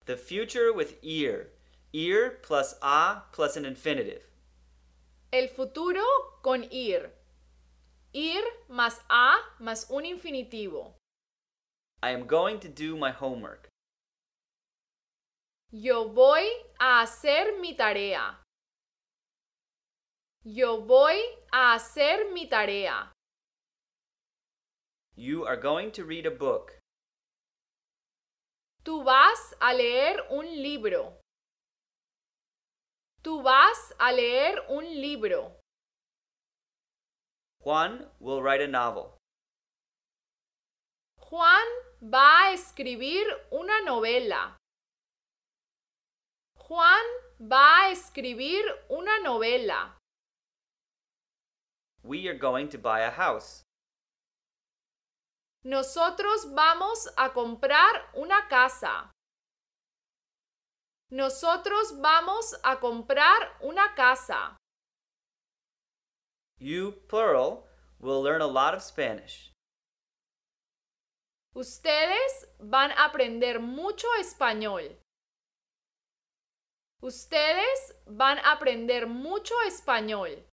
The future with ir. Ir plus a plus an infinitive. El futuro con ir. Ir más a más un infinitivo. I am going to do my homework. Yo voy a hacer mi tarea. Yo voy a hacer mi tarea. You are going to read a book. Tú vas a leer un libro. Tú vas a leer un libro. Juan will write a novel. Juan va a escribir una novela. Juan va a escribir una novela. We are going to buy a house. Nosotros vamos a comprar una casa. Nosotros vamos a comprar una casa. You, plural, will learn a lot of Spanish. Ustedes van a aprender mucho español. Ustedes van a aprender mucho español.